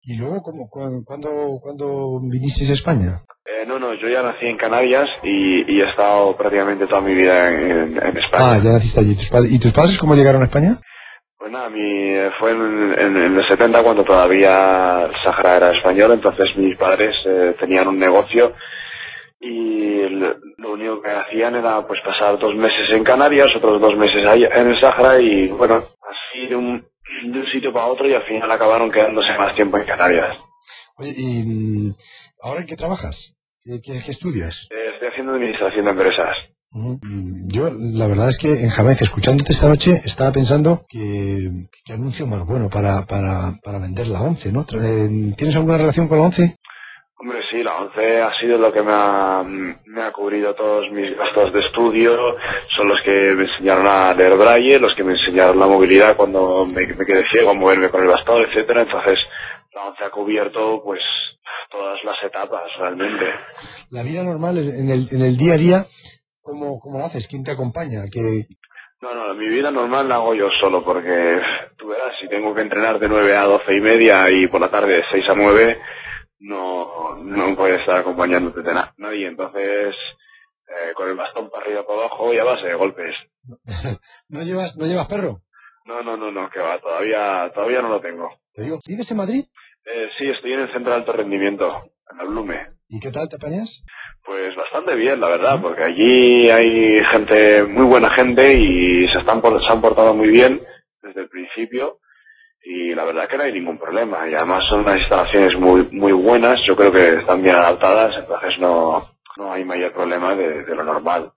¿Y luego cuándo vinisteis a España? No, yo ya nací en Canarias y he estado prácticamente toda mi vida en Ah, España. ya naciste allí. ¿Y tus padres cómo llegaron a España? Pues nada, fue en los 70 cuando todavía el Sahara era español, entonces mis padres tenían un negocio y lo único que hacían era pues pasar 2 meses en Canarias, otros 2 meses ahí en el Sahara y bueno, así de un sitio para otro y al final acabaron quedándose más tiempo en Canarias. Oye, ¿ahora en qué trabajas? ¿Qué estudias? Estoy haciendo administración de empresas. Ujú. Yo, la verdad es que en Jamaica, escuchándote esta noche, estaba pensando que anuncio más bueno para vender la ONCE, ¿no? ¿Tienes alguna relación con la ONCE? Hombre, sí, la ONCE ha sido lo que me ha cubrido todos mis gastos de estudio, son los que me enseñaron a leer braille, los que me enseñaron la movilidad cuando me quedé ciego, a moverme con el bastón, etcétera. Entonces, la ONCE ha cubierto, pues, todas las etapas, realmente. La vida normal, en el día a día, ¿cómo lo haces? ¿Quién te acompaña? No, mi vida normal la hago yo solo, porque tú verás, si tengo que entrenar de 9 a 12 y media y por la tarde de 6 a 9, no puede estar acompañándote de nadie. Entonces, con el bastón para arriba para abajo y a base de golpes. ¿No llevas perro? No, que va, todavía no lo tengo. Te digo, ¿vives en Madrid? Sí, estoy en el centro de alto rendimiento, en la Blume. ¿Y qué tal te apañas? Pues bastante bien, la verdad, porque allí hay gente, muy buena gente y se han portado muy bien desde el principio y la verdad que no hay ningún problema. Y además son unas instalaciones muy muy buenas, yo creo que están bien adaptadas, entonces no hay mayor problema de lo normal.